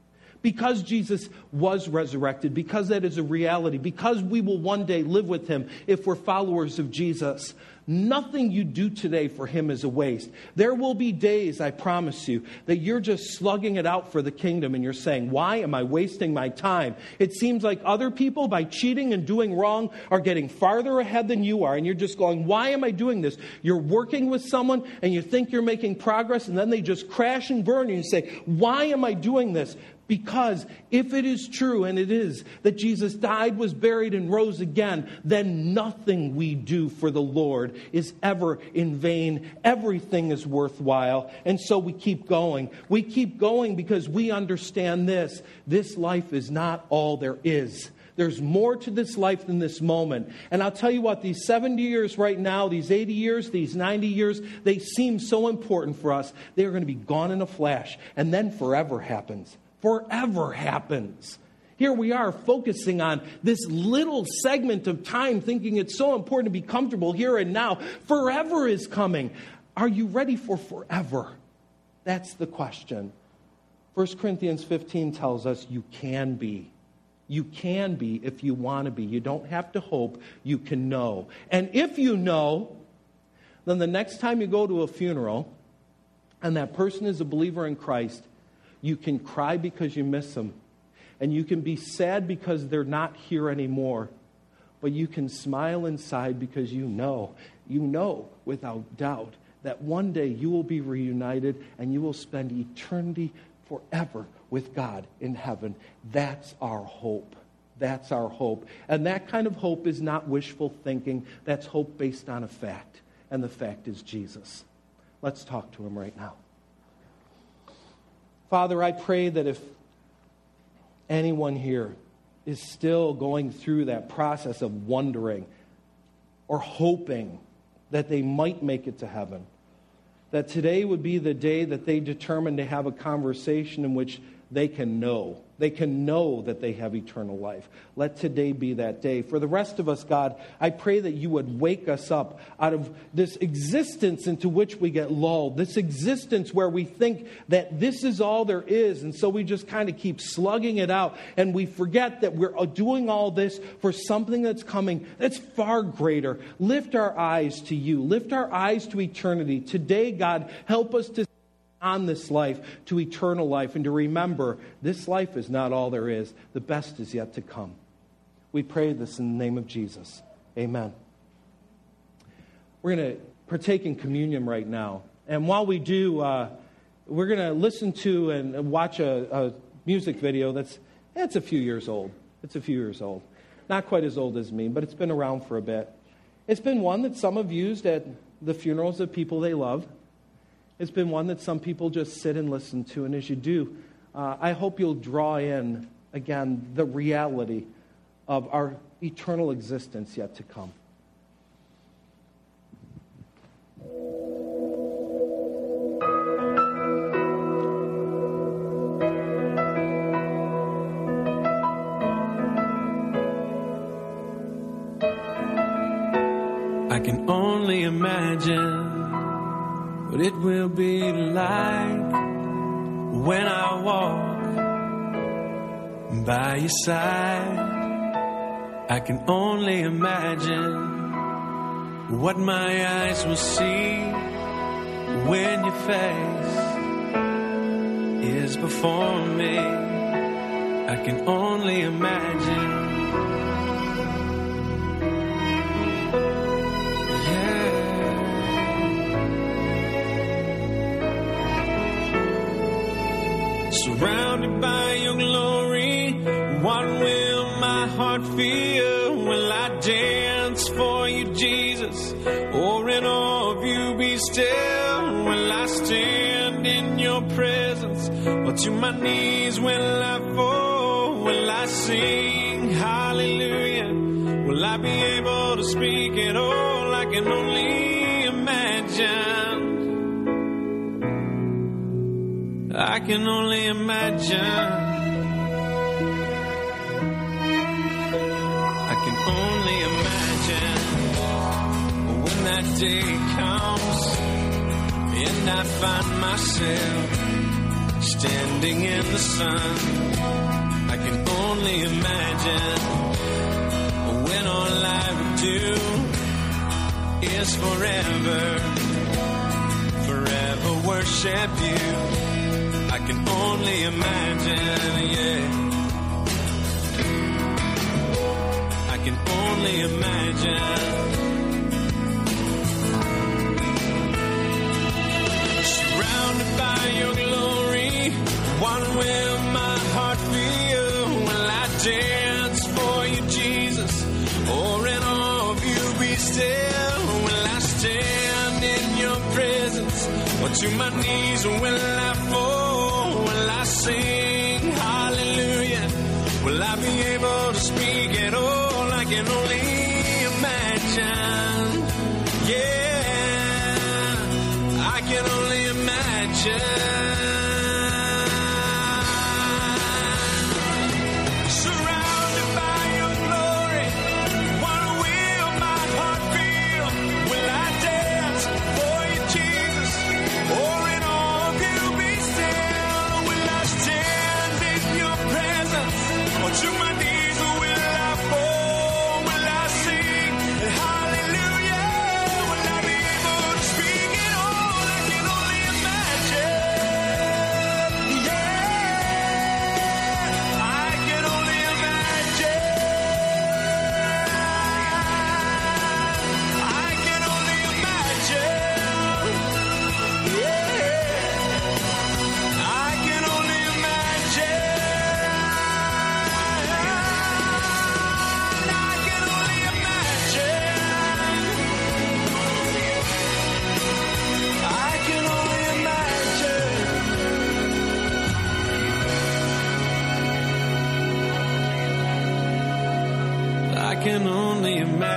because Jesus was resurrected, because that is a reality, because we will one day live with him if we're followers of Jesus, nothing you do today for him is a waste. There will be days, I promise you, that you're just slugging it out for the kingdom and you're saying, why am I wasting my time? It seems like other people, by cheating and doing wrong, are getting farther ahead than you are. And you're just going, why am I doing this? You're working with someone and you think you're making progress and then they just crash and burn and you say, why am I doing this? Because if it is true, and it is, that Jesus died, was buried, and rose again, then nothing we do for the Lord is ever in vain. Everything is worthwhile. And so we keep going. We keep going because we understand this. This life is not all there is. There's more to this life than this moment. And I'll tell you what, these seventy years right now, these eighty years, these ninety years, they seem so important for us. They are going to be gone in a flash. And then forever happens. Forever happens. Here we are focusing on this little segment of time, thinking it's so important to be comfortable here and now. Forever is coming. Are you ready for forever? That's the question. First Corinthians fifteen tells us you can be. You can be if you want to be. You don't have to hope. You can know. And if you know, then the next time you go to a funeral and that person is a believer in Christ, you can cry because you miss them. And you can be sad because they're not here anymore. But you can smile inside because you know, you know without doubt that one day you will be reunited and you will spend eternity forever with God in heaven. That's our hope. That's our hope. And that kind of hope is not wishful thinking. That's hope based on a fact. And the fact is Jesus. Let's talk to him right now. Father, I pray that if anyone here is still going through that process of wondering or hoping that they might make it to heaven, that today would be the day that they determine to have a conversation in which they can know. They can know that they have eternal life. Let today be that day. For the rest of us, God, I pray that you would wake us up out of this existence into which we get lulled, this existence where we think that this is all there is, and so we just kind of keep slugging it out, and we forget that we're doing all this for something that's coming that's far greater. Lift our eyes to you. Lift our eyes to eternity. Today, God, help us to on this life to eternal life and to remember this life is not all there is. The best is yet to come. We pray this in the name of Jesus. Amen. We're going to partake in communion right now. And while we do, uh, we're going to listen to and watch a, a music video that's, that's a few years old. It's a few years old. Not quite as old as me, but it's been around for a bit. It's been one that some have used at the funerals of people they love. It's been one that some people just sit and listen to. And as you do, uh, I hope you'll draw in, again, the reality of our eternal existence yet to come. I can only imagine what it will be like when I walk by your side. I can only imagine what my eyes will see when your face is before me. I can only imagine. Surrounded by your glory, what will my heart feel? Will I dance for you, Jesus? Or in awe of you be still? Will I stand in your presence? Or to my knees will I fall? Will I sing hallelujah? Will I be able to speak at all? I can only imagine. I can only imagine. I can only imagine when that day comes and I find myself standing in the sun. I can only imagine when all I would do is forever, forever worship you. I can only imagine, yeah. I can only imagine. Surrounded by your glory, what will my heart feel? Will I dance for you, Jesus? Or in awe of you be still? Will I stand in your presence? Or to my knees will I fall? Will I sing hallelujah? Will I be able to speak at all? I can only imagine. Yeah, I can only imagine. I can only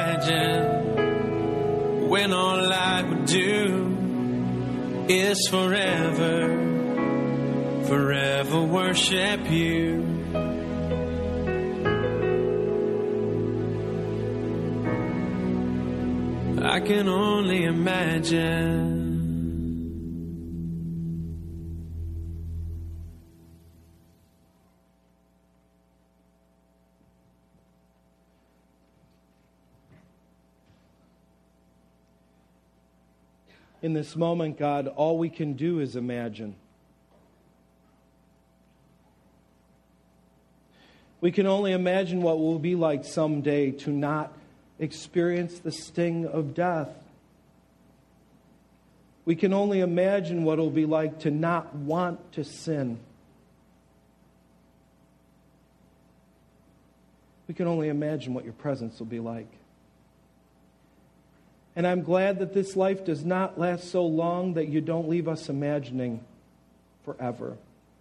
imagine when all I would do is forever, forever worship you. I can only imagine. In this moment, God, all we can do is imagine. We can only imagine what it will be like someday to not experience the sting of death. We can only imagine what it will be like to not want to sin. We can only imagine what your presence will be like. And I'm glad that this life does not last so long that you don't leave us imagining forever.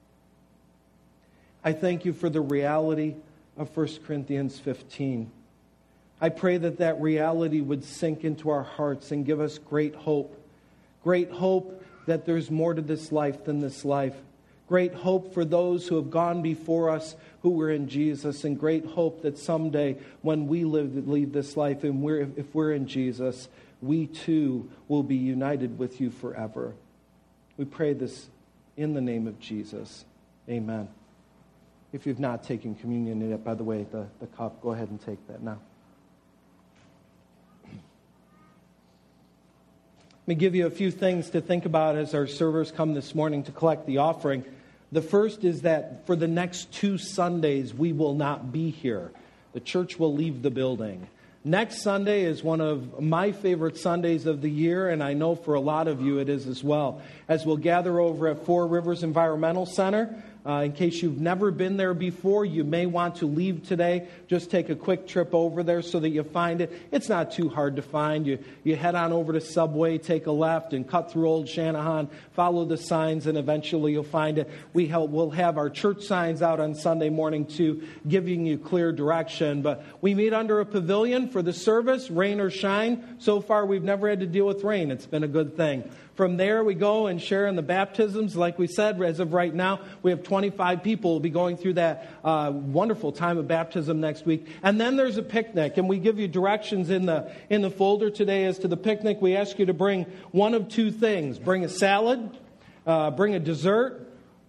I thank you for the reality of First Corinthians fifteen. I pray that that reality would sink into our hearts and give us great hope. Great hope that there's more to this life than this life. Great hope for those who have gone before us who were in Jesus. And great hope that someday when we live, leave this life and we're, if we're in Jesus, we too will be united with you forever. We pray this in the name of Jesus. Amen. If you've not taken communion yet, by the way, the, the cup, go ahead and take that now. Let me give you a few things to think about as our servers come this morning to collect the offering. The first is that for the next two Sundays, we will not be here. The church will leave the building. Next Sunday is one of my favorite Sundays of the year, and I know for a lot of you it is as well, as we'll gather over at Four Rivers Environmental Center. Uh, in case you've never been there before, you may want to leave today. Just take a quick trip over there so that you find it. It's not too hard to find. You you head on over to Subway, take a left, and cut through Old Shanahan, follow the signs, and eventually you'll find it. We help, we'll have our church signs out on Sunday morning, too, giving you clear direction. But we meet under a pavilion for the service, rain or shine. So far, we've never had to deal with rain. It's been a good thing. From there, we go and share in the baptisms. Like we said, as of right now, we have twenty-five people who will be going through that uh, wonderful time of baptism next week. And then there's a picnic, and we give you directions in the in the folder today as to the picnic. We ask you to bring one of two things. Bring a salad, uh, bring a dessert,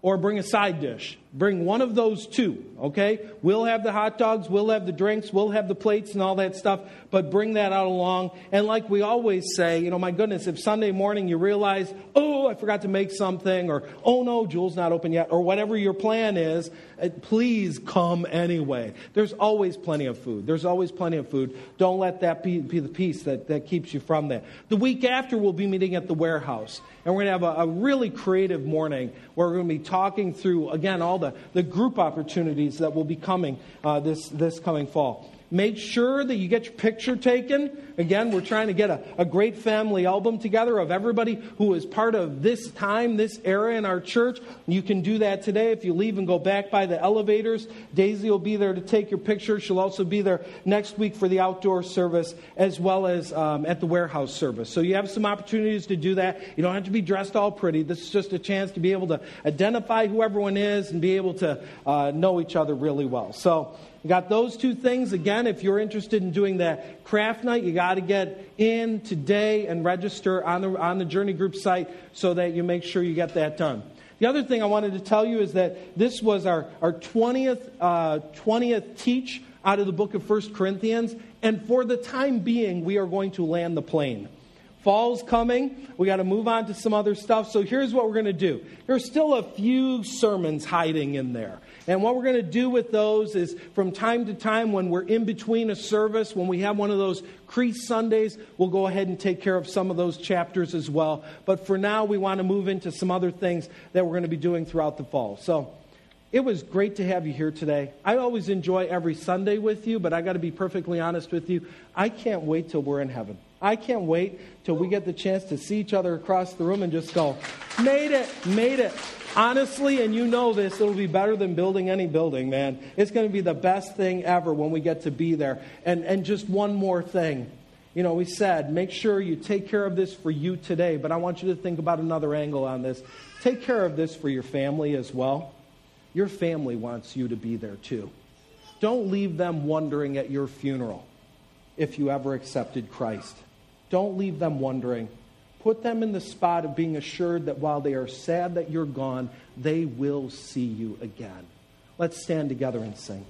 or bring a side dish. Bring one of those two, okay? We'll have the hot dogs, we'll have the drinks, we'll have the plates and all that stuff, but bring that out along. And like we always say, you know, my goodness, if Sunday morning you realize, oh, I forgot to make something, or oh no, Jule's not open yet, or whatever your plan is, please come anyway. There's always plenty of food. There's always plenty of food. Don't let that be, be the piece that, that keeps you from that. The week after, we'll be meeting at the warehouse. And we're going to have a, a really creative morning where we're going to be talking through, again, all the, the group opportunities that will be coming uh, this, this coming fall. Make sure that you get your picture taken. Again, we're trying to get a, a great family album together of everybody who is part of this time, this era in our church. You can do that today. If you leave and go back by the elevators, Daisy will be there to take your picture. She'll also be there next week for the outdoor service as well as um, at the warehouse service. So you have some opportunities to do that. You don't have to be dressed all pretty. This is just a chance to be able to identify who everyone is and be able to uh, know each other really well. So you got those two things. Again, if you're interested in doing that craft night, you got to get in today and register on the on the Journey Group site so that you make sure you get that done. The other thing I wanted to tell you is that this was our, our twentieth, uh, twentieth teach out of the book of First Corinthians. And for the time being, we are going to land the plane. Fall's coming. We got to move on to some other stuff. So here's what we're going to do. There's still a few sermons hiding in there. And what we're going to do with those is from time to time when we're in between a service, when we have one of those Crease Sundays, we'll go ahead and take care of some of those chapters as well. But for now, we want to move into some other things that we're going to be doing throughout the fall. So it was great to have you here today. I always enjoy every Sunday with you, but I got to be perfectly honest with you. I can't wait till we're in heaven. I can't wait till we get the chance to see each other across the room and just go, made it, made it. Honestly, and you know this, it'll be better than building any building, man. It's going to be the best thing ever when we get to be there. And and just one more thing. You know, we said, make sure you take care of this for you today, but I want you to think about another angle on this. Take care of this for your family as well. Your family wants you to be there too. Don't leave them wondering at your funeral if you ever accepted Christ. Don't leave them wondering. Put them in the spot of being assured that while they are sad that you're gone, they will see you again. Let's stand together and sing.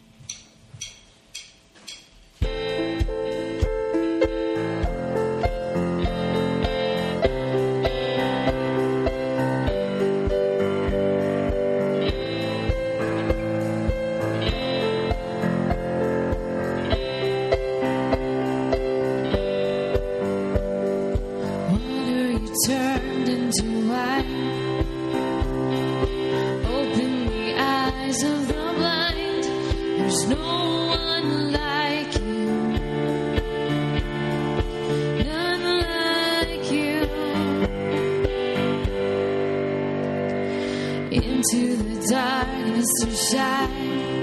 Into the darkness to shine.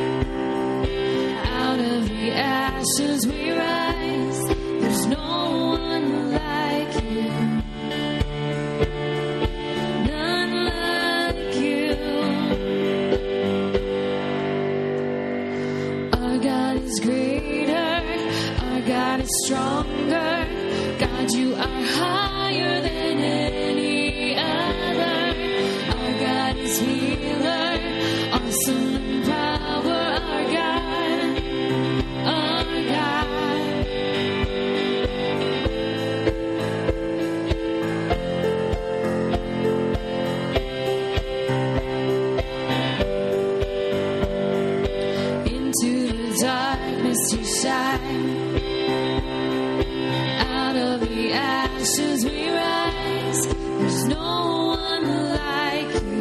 Out of the ashes we rise. There's no one like you. None like you. Our God is greater. Our God is stronger. God, you are higher than any other. God is healer, awesome in power, our God, our God. Into the darkness you shine, out of the ashes we rise, there's no one like you.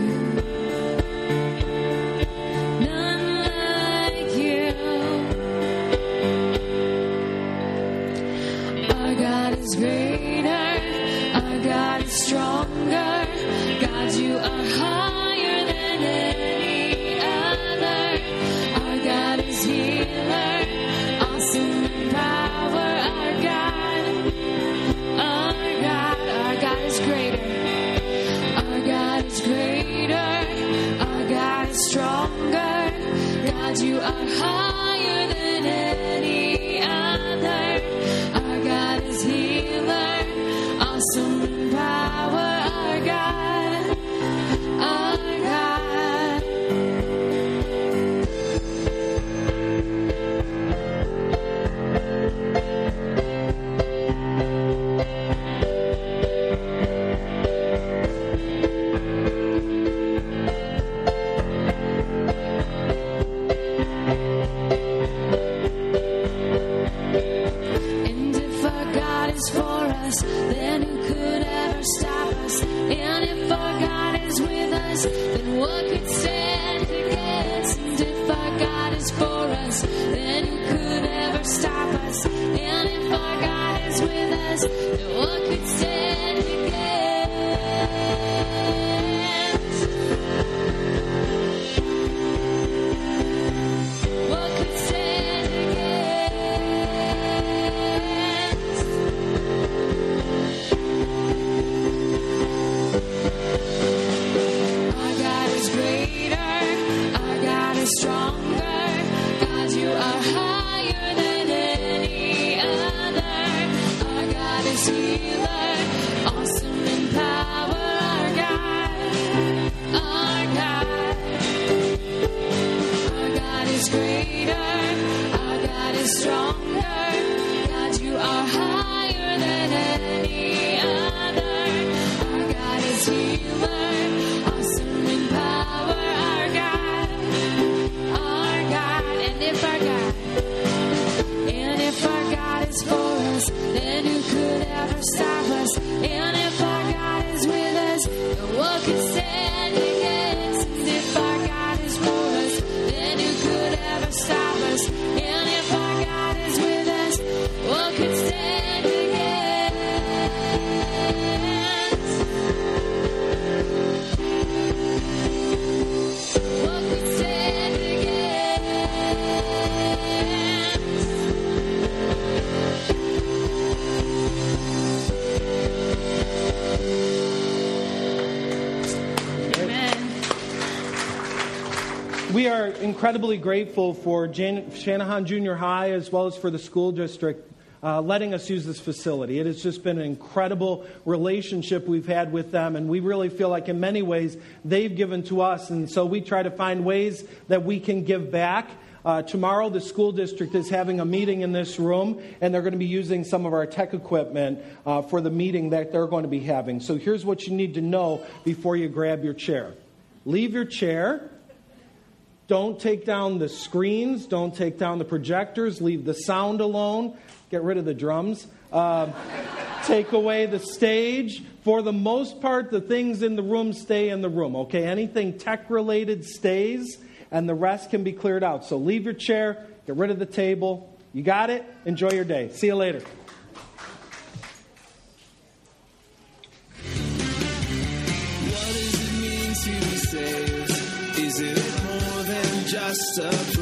Stronger, God, you are higher than any other. Our God is healer, awesome in power. Our God, our God, our God is greater. Our God is greater. Our God is stronger. God, you are higher than any other. Our God is healer, awesome in power. Our God, our stronger. God, you are higher than any other. Our God is healer, awesome in power. Our God, our God. And if our God, and if our God is for us, then who could ever stop us? And if our God is with us, no one can stand against. And if our God is for us, then who could ever stop us? And if our God is with us, what could stand against? What could stand against? Amen. We are incredibly grateful for Jan- Shanahan Junior High as well as for the school district uh, letting us use this facility. It has just been an incredible relationship we've had with them, and we really feel like in many ways they've given to us, and so we try to find ways that we can give back. Uh, tomorrow, the school district is having a meeting in this room, and they're going to be using some of our tech equipment uh, for the meeting that they're going to be having. So here's what you need to know before you grab your chair. Leave your chair. Don't take down the screens. Don't take down the projectors. Leave the sound alone. Get rid of the drums. Uh, take away the stage. For the most part, the things in the room stay in the room, okay? Anything tech-related stays, and the rest can be cleared out. So leave your chair. Get rid of the table. You got it? Enjoy your day. See you later. What does it mean to be saved? Is it more than just a